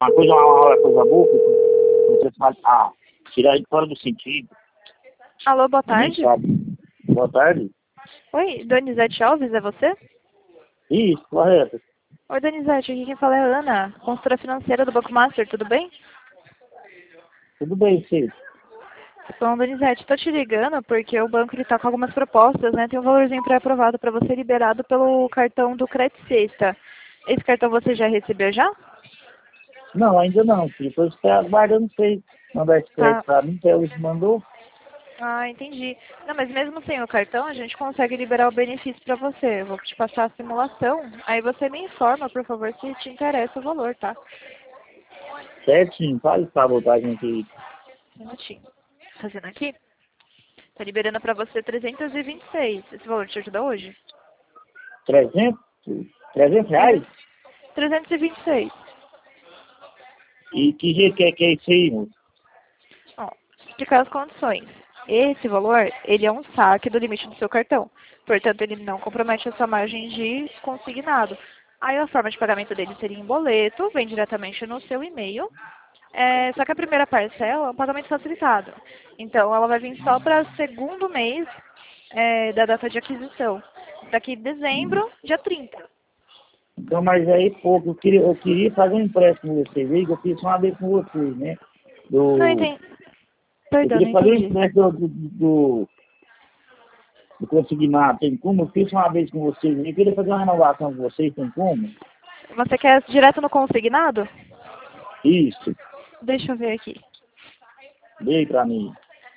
uma coisa boa, porque você fala, tirar ele fora do sentido. Alô, boa Ninguém tarde. sabe. Boa tarde. Oi, Donizete Alves, é você? Isso, correto. Oi, Donizete, aqui quem fala é a Ana, consultora financeira do Banco Master, tudo bem? Tudo bem, sim. Bom, Donizete, estou te ligando porque o banco está com algumas propostas, né? Tem um valorzinho pré-aprovado para você liberado pelo cartão do Crédito Sexta. Esse cartão você já recebeu já? Não, ainda não, filho. Depois você aguardando você mandar esse crédito Tá. pra mim, que é hoje mandou. Ah, entendi. Não, mas mesmo sem o cartão, a gente consegue liberar o benefício para você. Eu vou te passar a simulação, aí você me informa, por favor, se te interessa o valor, tá? Certinho, faz essa voltagem aqui. Um minutinho. Fazendo aqui. Tá liberando para você 326. Esse valor te ajuda hoje? 300? 300 reais? 326. E que jeito que é isso aí, moço? Ó, explicar as condições. Esse valor, ele é um saque do limite do seu cartão. Portanto, ele não compromete a sua margem de consignado. Aí a forma de pagamento dele seria em boleto, vem diretamente no seu e-mail. Só que a primeira parcela é um pagamento facilitado. Então, ela vai vir só para segundo mês da data de aquisição. Daqui dezembro, dia 30. Então, mas aí, pouco, eu queria fazer um empréstimo com vocês aí, que eu fiz uma vez com vocês, né? Não Do, entendi. eu Perdão, não queria fazer um entendi. empréstimo do consignado, tem como? Eu fiz uma vez com vocês aí, eu queria fazer uma renovação com vocês, tem como? Você quer direto no consignado? Isso, Deixa eu ver aqui. dei pra mim.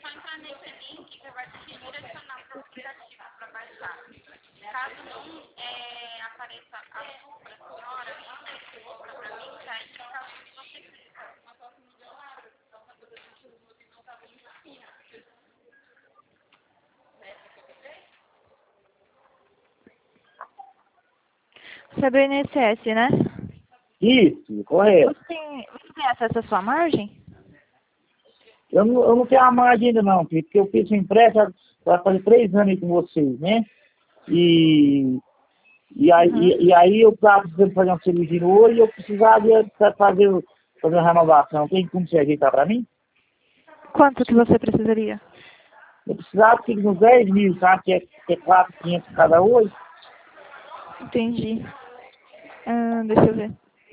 Você é do INSS, né? Isso, correto. Você tem acesso à sua margem? Eu não tenho a margem ainda não, filho, porque eu fiz um empréstimo vai fazer 3 anos aí com vocês, né? E, Uhum. e aí eu estava precisando fazer uma cirurgia hoje e eu precisaria fazer uma renovação. Tem como você ajeitar para mim? Quanto que você precisaria? Eu precisava que uns 10 mil, sabe? Que é 4.500 cada hoje. Entendi. Deixa eu ver.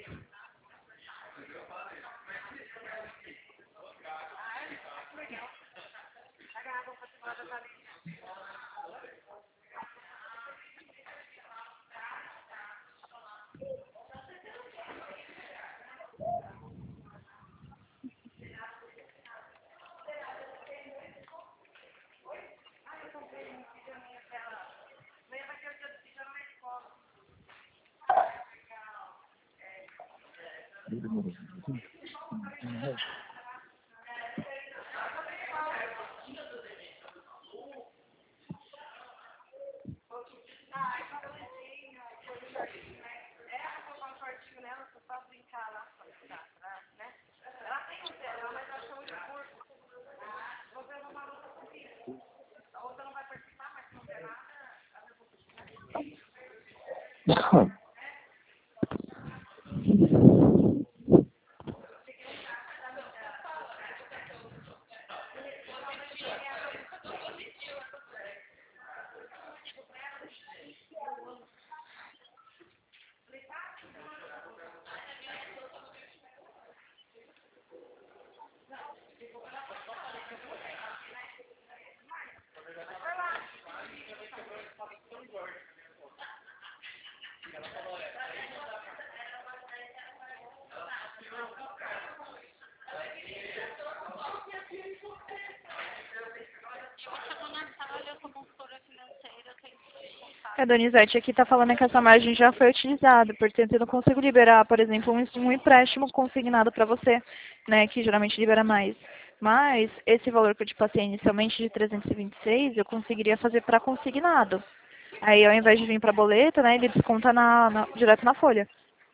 Donizete, aqui está falando que essa margem já foi utilizada, portanto eu não consigo liberar, por exemplo, um empréstimo consignado para você, né, que geralmente libera mais. Mas esse valor que eu te passei inicialmente de 326, eu conseguiria fazer para consignado. Aí ao invés de vir para boleta, né, ele desconta direto na folha.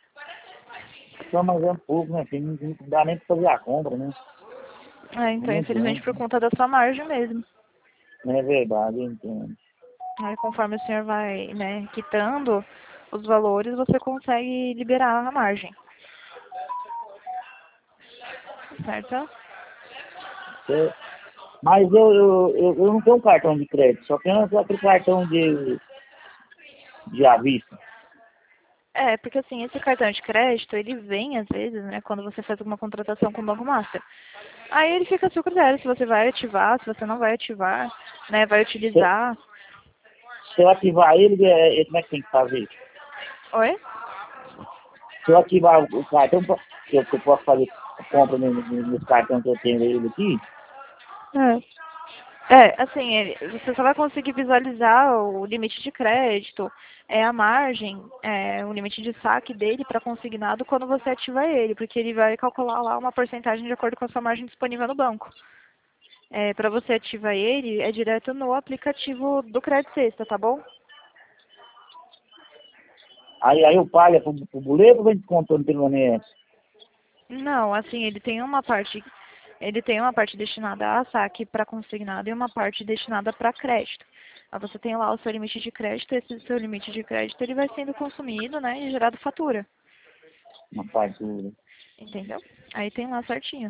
Só mais é um pouco, né? Porque não dá nem para fazer a compra, né? Então, Não infelizmente, adianta. por conta da sua margem mesmo. Não é verdade, eu entendo. Aí, conforme o senhor vai, né, quitando os valores, você consegue liberar a margem. certo? É, mas eu não tenho um cartão de crédito, só tenho aquele cartão de à vista. É, porque assim, esse cartão de crédito, ele vem às vezes, né, quando você faz alguma contratação com o Banco Master. Aí ele fica a seu critério, se você vai ativar, se você não vai ativar, né, vai Se, utilizar. se eu ativar ele, como é que tem que fazer? Oi? Se eu ativar o cartão, que eu posso fazer compra nos cartões que eu tenho ele aqui, Assim, você só vai conseguir visualizar o limite de crédito, a margem, o limite de saque dele para consignado quando você ativa ele, porque ele vai calcular lá uma porcentagem de acordo com a sua margem disponível no banco. Para você ativar ele, é direto no aplicativo do Crédito Sexta, tá bom? aí eu pago pro boleto ou vem descontando pelo ONS? Não, assim, ele tem uma parte destinada a saque para consignado e uma parte destinada para crédito. Aí você tem lá o seu limite de crédito, esse seu limite de crédito ele vai sendo consumido, né, e gerado fatura, Uma fatura. entendeu? Aí tem lá certinho.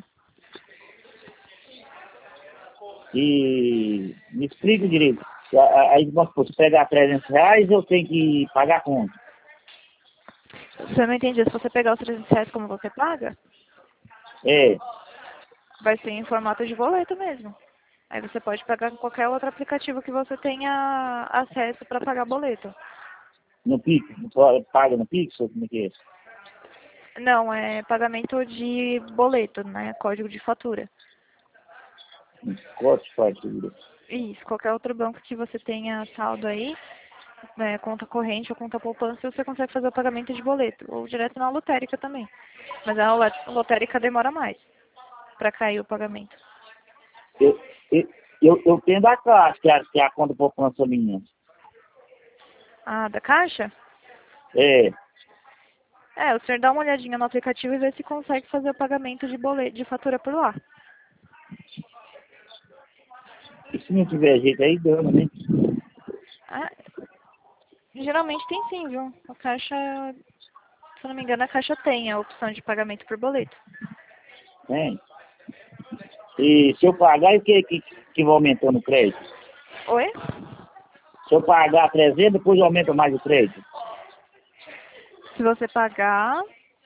E me explica direito. Aí, vamos supor, se pegar R$ 300, eu tenho que pagar quanto? Você não entende? Se você pegar os R$ 300 como você paga, É, vai ser em formato de boleto mesmo. Aí você pode pagar com qualquer outro aplicativo que você tenha acesso para pagar boleto. no Pix, paga no Pix, ou como é que é? Não, é pagamento de boleto, né? Código de fatura. Corte fatura. Isso, qualquer outro banco que você tenha saldo aí, né, conta corrente ou conta poupança, você consegue fazer o pagamento de boleto. Ou direto na lotérica também. Mas a lotérica demora mais para cair o pagamento. Eu, eu tenho da Caixa, que é a conta poupança minha. Ah, da Caixa? É, O senhor dá uma olhadinha no aplicativo e vê se consegue fazer o pagamento de boleto, de fatura por lá. e se não tiver jeito aí, dama, né? Ah, geralmente tem sim, viu? A Caixa, se eu não me engano, a Caixa tem a opção de pagamento por boleto. Tem. E se eu pagar, o que vai aumentando o crédito? Oi? Se eu pagar 300, depois aumenta mais o crédito. Se você pagar...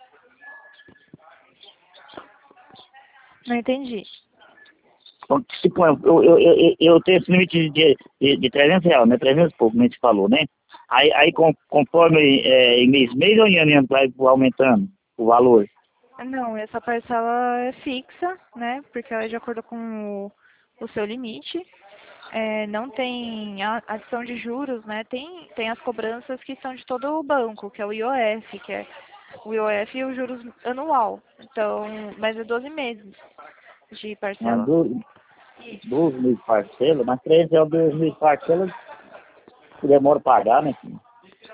Não entendi. Então, se põe, eu tenho esse limite de R$ 300, né? 300 e pouco, como a gente falou, né? Aí conforme em mês ou em ano vai aumentando o valor. Não, essa parcela é fixa, né? Porque ela é de acordo com o seu limite. Não tem adição de juros, né? Tem as cobranças que são de todo o banco, que é o IOF, que é o IOF e o juros anual. Então, mas é 12 meses de Né? parcela. 12 mil parcelas, mas 300 é 12 mil parcelas que demora a pagar, né? Filho?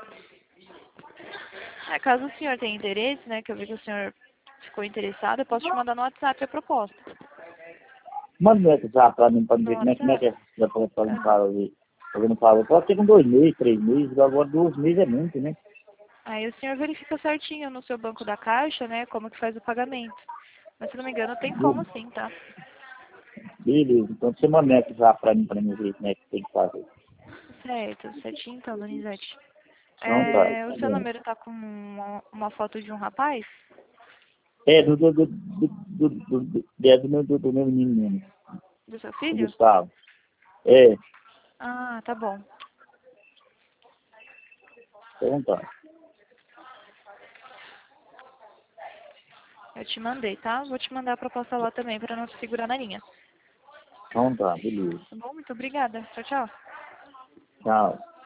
Caso o senhor tenha interesse, né? Que eu vi que o senhor ficou interessado, eu posso te mandar no WhatsApp a proposta. Manda meu WhatsApp pra mim No ver como é que WhatsApp? é. Já pra não falar ali. Eu não falo, pode ser com 2 meses, 3 meses, agora 12 meses é muito, né? Aí o senhor verifica certinho no seu banco da Caixa, né? Como que faz o pagamento. Mas se não me engano, tem como sim, tá? Beleza, então você manda meu WhatsApp pra mim ver como é que tem que fazer. Certo, certinho então, Donizete. Então tá, O tá seu bom. número tá com uma foto de um rapaz? É, do meu menino mesmo, Do seu do filho? Gustavo. É, Ah, tá bom. então tá. Eu te mandei, tá? Vou te mandar a proposta lá também, pra não te segurar na linha. Então tá, beleza. Tá bom? Muito obrigada. Tchau, tchau. Tchau.